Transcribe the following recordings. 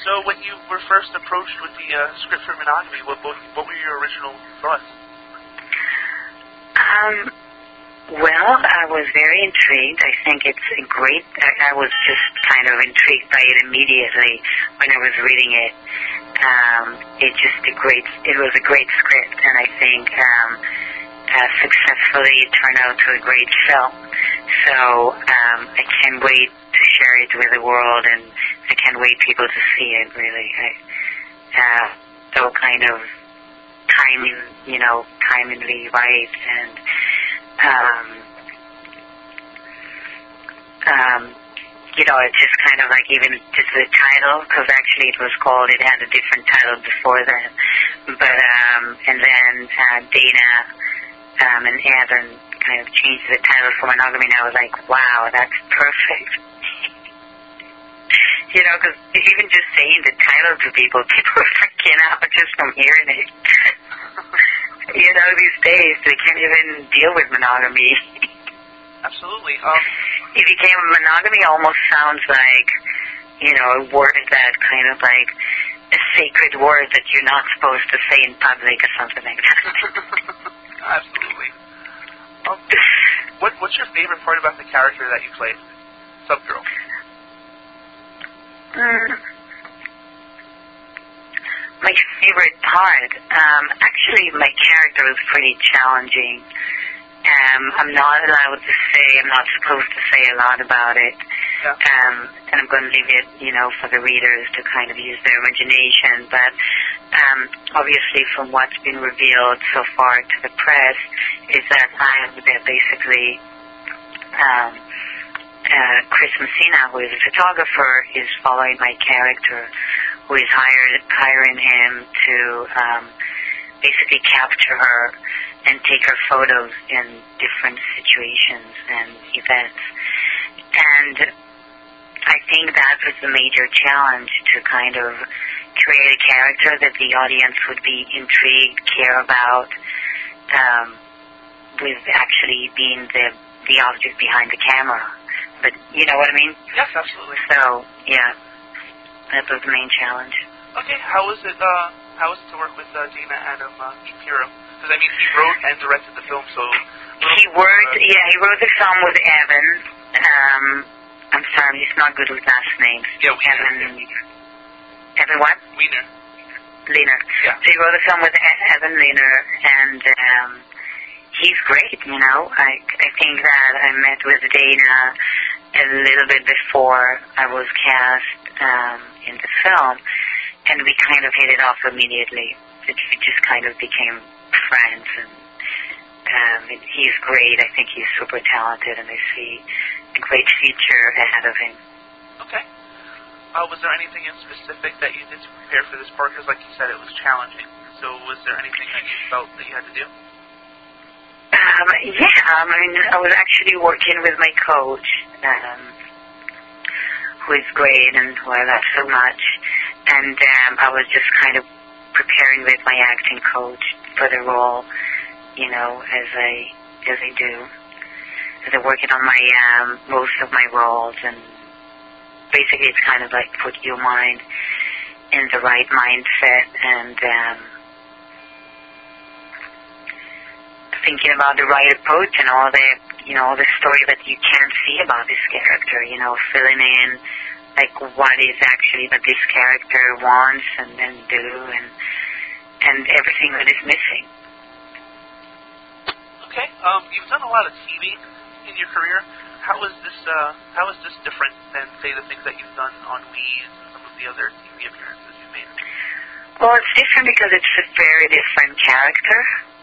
So when you were first approached with the script for Monogamy, what were your original thoughts? Well, I was very intrigued. I think it's a great... I was just kind of intrigued by it immediately when I was reading it. It was a great script, and I think successfully turned out to a great film. So I can't wait to share it with the world, and I can't wait people to see it, really. So kind of timely right, and it's just kind of like even just the title, because actually it had a different title before that. But, and then Dana and Evan kind of changed the title for Monogamy, and I was like, wow, that's perfect. Because even just saying the title to people are freaking out just from hearing it. These days, they can't even deal with monogamy. Absolutely. It became monogamy almost sounds like, a word that kind of like a sacred word that you're not supposed to say in public or something like that. Absolutely. What's your favorite part about the character that you played, Subgirl? My favorite part, actually my character was pretty challenging. I'm not allowed to say, I'm not supposed to say a lot about it. Yeah. And I'm going to leave it, for the readers to kind of use their imagination. But obviously from what's been revealed so far to the press is that basically Chris Messina, who is a photographer, is following my character, who is hiring him to basically capture her and take her photos in different situations and events. And I think that was the major challenge, to kind of create a character that the audience would be intrigued, care about, with actually being the object behind the camera. But you know what I mean? Yes, absolutely. So, yeah, that was the main challenge. Okay, how was it to work with Dana Adam Shapiro? Because, he wrote and directed the film, so... He wrote the film with Evan. I'm sorry, I'm just not good with last names. Yeah, Evan what? Lehner. Yeah. So he wrote the film with Evan Lehner, and he's great, I think that I met with Dana a little bit before I was cast in the film, and we kind of hit it off immediately. We just kind of became friends, and he's great. I think he's super talented, and I see a great future ahead of him. Okay. Was there anything in specific that you did to prepare for this part? Because like you said, it was challenging. So was there anything that you felt that you had to do? I was actually working with my coach, who is great and who I love so much, and I was just kind of preparing with my acting coach for the role, as I do, as I'm working on my most of my roles, and basically it's kind of like put your mind in the right mindset, and thinking about the right approach and all the story that you can't see about this character, filling in like what is actually that this character wants and do, and everything that is missing. Okay, you've done a lot of TV in your career. How is this different than, say, the things that you've done on Weeds and some of the other TV appearances you've made? Well, it's different because it's a very different character.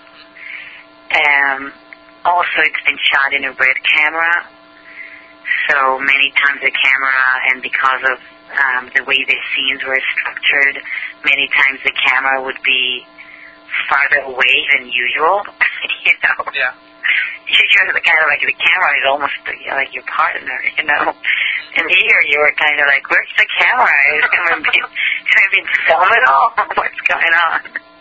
Also, it's been shot in a red camera, so many times the camera, and because of the way the scenes were structured, many times the camera would be farther away than usual, Yeah. Usually kind of like the camera is almost like your partner, And here you were kind of like, where's the camera? Have I been filmed at all? What's going on?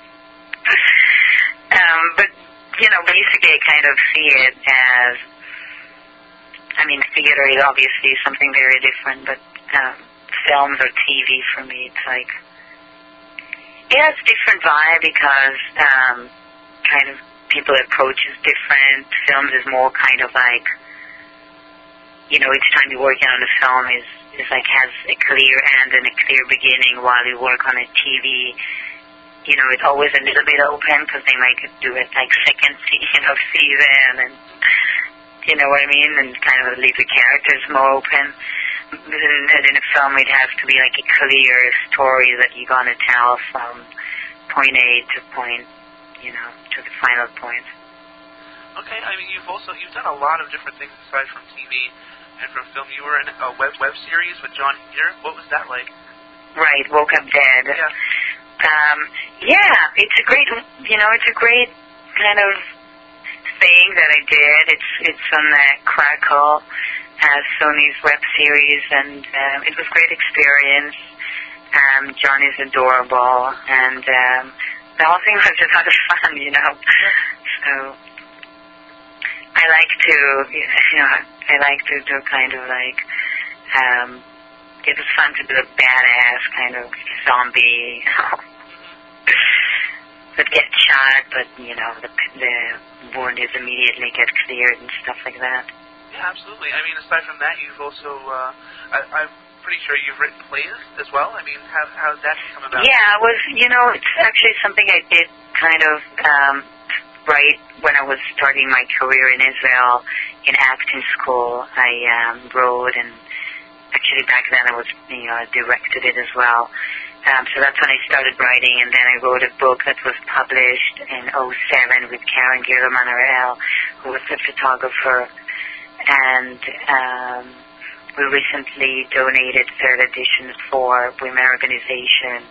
But basically I kind of see it as, theater is obviously something very different, but films or TV for me. It's like, yeah, it's a different vibe because kind of people approach is different. Films is more kind of like, you know, each time you're working on a film is like has a clear end and a clear beginning, while you work on a TV, you know, it's always a little bit open because they might do it like second season, and you know what I mean, and kind of leave the characters more open. And in a film, it has to be like a clear story that you're going to tell from point A to point, you know, to the final point. Okay, I mean, you've done a lot of different things aside from TV and from film. You were in a web series with John Heater. What was that like? Right, Woke Up Dead. Yeah. Yeah, it's a great kind of thing that I did. It's on the Crackle, Sony's web series, and it was a great experience. John is adorable, and the whole thing was just a lot of fun, you know. So I like to do kind of like, it was fun to do a badass kind of zombie, you know, that gets shot, but, you know, the wound is immediately get cleared and stuff like that. Yeah, absolutely. I mean, aside from that, you've also, I'm pretty sure you've written plays as well. I mean, how did that come about? Yeah, it's actually something I did kind of, right when I was starting my career in Israel in acting school. I wrote, and actually back then I was, directed it as well. So that's when I started writing, and then I wrote a book that was published in '07 with Karen Gilman-Arel, who was a photographer, and we recently donated third edition for Women Organization,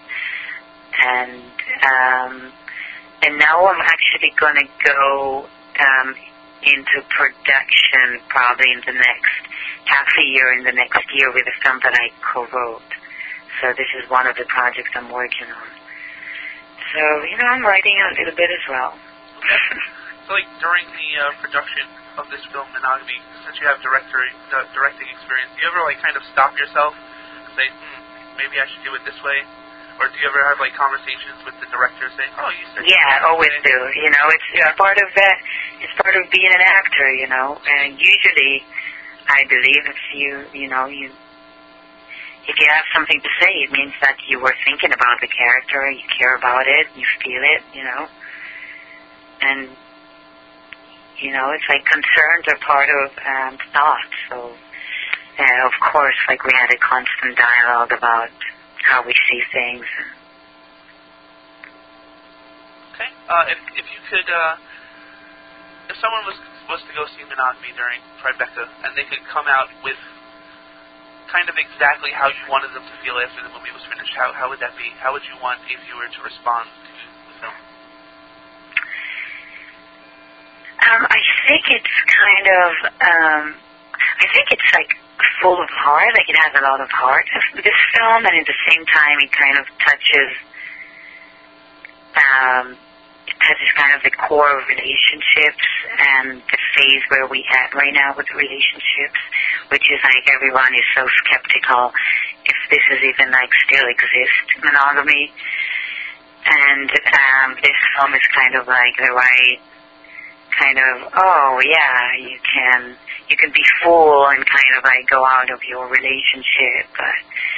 and now I'm actually going to go into production probably in the next half a year, in the next year, with a film that I co-wrote. So this is one of the projects I'm working on. So, I'm writing a little bit as well. So, like, during the production of this film, Monogamy, since you have directing experience, do you ever, like, kind of stop yourself and say, maybe I should do it this way? Or do you ever have, like, conversations with the director saying, oh, you said... Yeah, I always do. It's part of that. It's part of being an actor, And usually, I believe if if you have something to say, it means that you were thinking about the character, you care about it, you feel it, And, it's like concerns are part of thought. So, of course, like we had a constant dialogue about how we see things. Okay. If you could, if someone was to go see Monogamy during Tribeca, and they could come out with kind of exactly how you wanted them to feel after the movie was finished, how would that be? How would you want a viewer to respond to the film? I think it's kind of, I think it's like full of heart, like it has a lot of heart, this film, and at the same time it kind of touches kind of the core of relationships and the phase where we at right now with relationships, which is like everyone is so skeptical if this is even like still exist, monogamy. And this film is kind of like the right kind of, oh yeah, you can be full and kind of like go out of your relationship, but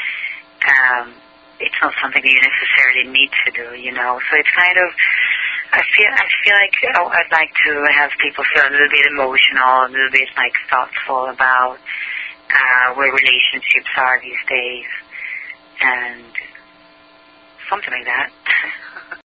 it's not something you necessarily need to do, So it's kind of, I feel like I'd like to have people feel a little bit emotional, a little bit like thoughtful about where relationships are these days, and something like that.